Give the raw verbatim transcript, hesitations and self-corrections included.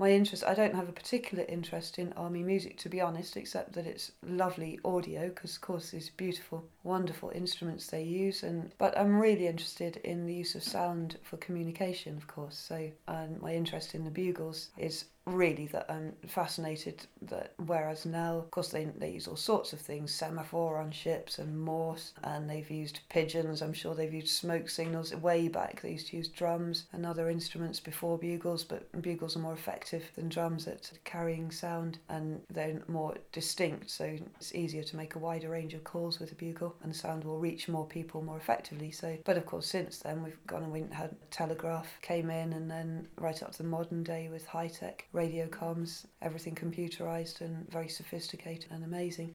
my interest, I don't have a particular interest in army music, to be honest, except that it's lovely audio, because of course these beautiful, wonderful instruments they use. And but I'm really interested in the use of sound for communication, of course. So um, my interest in the bugles is really that I'm fascinated that whereas now, of course, they, they use all sorts of things, semaphore on ships and Morse, and they've used pigeons, I'm sure they've used smoke signals way back. They used to use drums and other instruments before bugles, but bugles are more effective than drums at carrying sound, and they're more distinct, so it's easier to make a wider range of calls with a bugle, and sound will reach more people more effectively. So, but of course, since then we've gone and we had telegraph came in, and then right up to the modern day with high tech radio comms, everything computerized and very sophisticated and amazing.